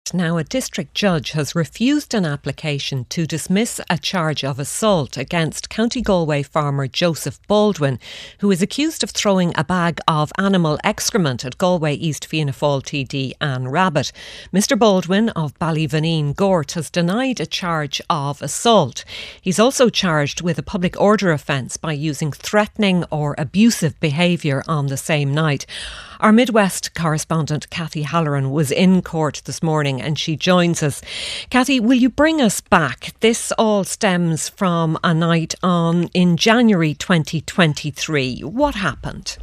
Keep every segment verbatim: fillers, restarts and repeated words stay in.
Now, a district judge has refused an application to dismiss a charge of assault against County Galway farmer Joseph Baldwin, who is accused of throwing a bag of animal excrement at Galway East Fianna Fáil T D Anne Rabbitte. Mr Baldwin of Ballyvaneen Gort has denied a charge of assault. He's also charged with a public order offence by using threatening or abusive behaviour on the same night. Our Midwest correspondent Kathy Halloran was in court this morning and she joins us. Kathy, will you bring us back? This all stems from a night on in January twenty twenty-three. What happened?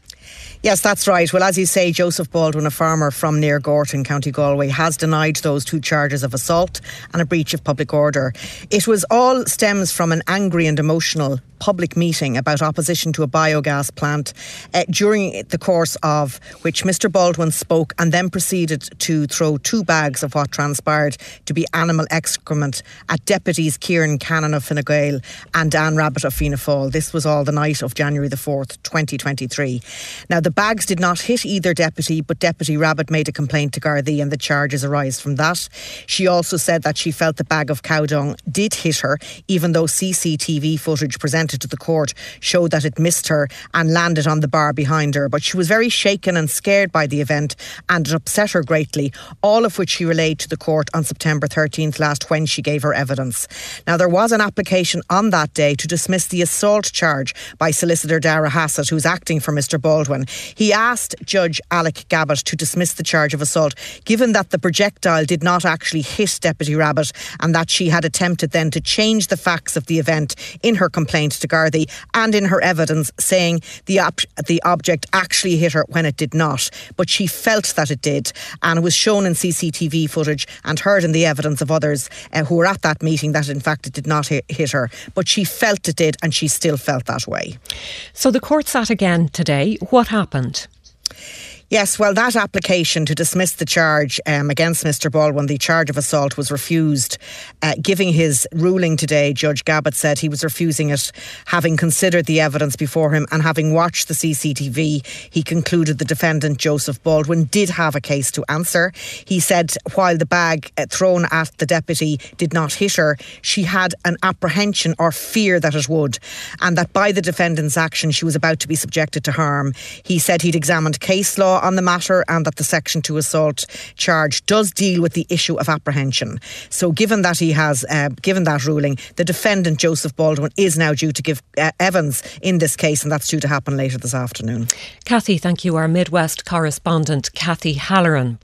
Yes, that's right. Well, as you say, Joseph Baldwin, a farmer from near Gort in County Galway, has denied those two charges of assault and a breach of public order. It was all stems from an angry and emotional public meeting about opposition to a biogas plant, uh, during the course of which Mr Baldwin spoke and then proceeded to throw two bags of what transpired to be animal excrement at deputies Kieran Cannon of Fine Gael and Anne Rabbitte of Fianna Fáil. This was all the night of January the fourth, twenty twenty-three. Now, the bags did not hit either deputy, but Deputy Rabbitte made a complaint to Gardaí and the charges arise from that. She also said that she felt the bag of cow dung did hit her, even though C C T V footage presented to the court showed that it missed her and landed on the bar behind her. But she was very shaken and scared by the event and it upset her greatly, all of which she relayed to the court on September thirteenth last when she gave her evidence. Now, there was an application on that day to dismiss the assault charge by Solicitor Dara Hassett, who's acting for Mr Baldwin. He asked Judge Alec Gabbett to dismiss the charge of assault, given that the projectile did not actually hit Deputy Rabbitte and that she had attempted then to change the facts of the event in her complaint to Gardaí and in her evidence, saying the, op- the object actually hit her when it did not. But she felt that it did, and it was shown in C C T V footage and heard in the evidence of others uh, who were at that meeting that in fact it did not hit, hit her. But she felt it did, and she still felt that way. So the court sat again today. What happened? Yes, well, that application to dismiss the charge um, against Mr Baldwin, the charge of assault, was refused. Uh, giving his ruling today, Judge Gabbett said he was refusing it, having considered the evidence before him and having watched the C C T V. He concluded the defendant, Joseph Baldwin, did have a case to answer. He said while the bag uh, thrown at the deputy did not hit her, she had an apprehension or fear that it would, and that by the defendant's action she was about to be subjected to harm. He said he'd examined case law on the matter and that the Section two assault charge does deal with the issue of apprehension. So given that he has uh, given that ruling, the defendant, Joseph Baldwin, is now due to give uh, evidence in this case, and that's due to happen later this afternoon. Kathy, thank you. Our Midwest correspondent Kathy Halloran.